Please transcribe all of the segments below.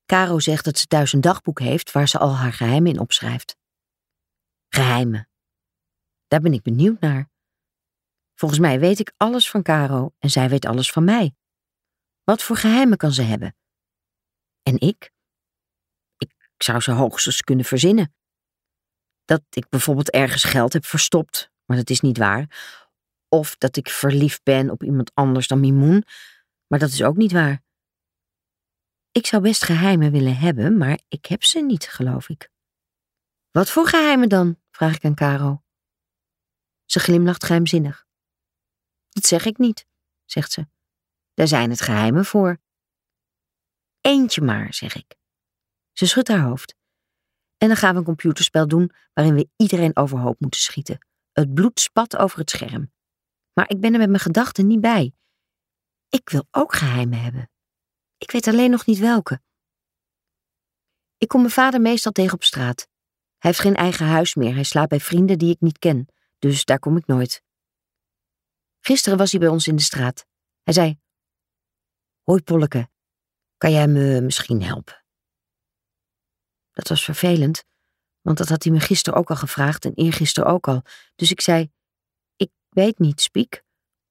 Caro zegt dat ze thuis een dagboek heeft waar ze al haar geheimen in opschrijft. Geheimen. Daar ben ik benieuwd naar. Volgens mij weet ik alles van Caro en zij weet alles van mij. Wat voor geheimen kan ze hebben? En ik? Ik zou ze hoogstens kunnen verzinnen. Dat ik bijvoorbeeld ergens geld heb verstopt, maar dat is niet waar. Of dat ik verliefd ben op iemand anders dan Mimoen, maar dat is ook niet waar. Ik zou best geheimen willen hebben, maar ik heb ze niet, geloof ik. Wat voor geheimen dan? Vraag ik aan Caro. Ze glimlacht geheimzinnig. Dat zeg ik niet, zegt ze. Daar zijn het geheimen voor. Eentje maar, zeg ik. Ze schudt haar hoofd. En dan gaan we een computerspel doen waarin we iedereen overhoop moeten schieten. Het bloed spat over het scherm. Maar ik ben er met mijn gedachten niet bij. Ik wil ook geheimen hebben. Ik weet alleen nog niet welke. Ik kom mijn vader meestal tegen op straat. Hij heeft geen eigen huis meer. Hij slaapt bij vrienden die ik niet ken. Dus daar kom ik nooit. Gisteren was hij bij ons in de straat. Hij zei: Hoi Polleke, kan jij me misschien helpen? Dat was vervelend, want dat had hij me gisteren ook al gevraagd en eergisteren ook al. Dus ik zei: Ik weet niet, Spiek.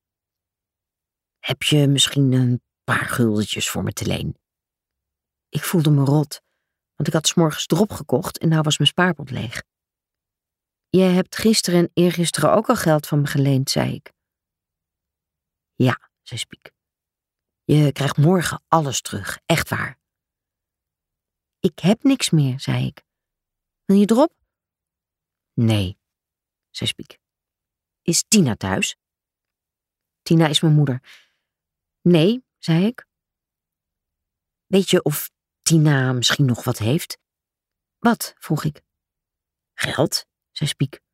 Heb je misschien een paar guldetjes voor me te leen? Ik voelde me rot, want ik had 's morgens drop gekocht en nou was mijn spaarpot leeg. Je hebt gisteren en eergisteren ook al geld van me geleend, zei ik. Ja, zei Spiek. Je krijgt morgen alles terug, echt waar. Ik heb niks meer, zei ik. Wil je drop? Nee, zei Spiek. Is Tina thuis? Tina is mijn moeder. Nee, zei ik. Weet je of Tina misschien nog wat heeft? Wat? Vroeg ik. Geld, zei Spiek.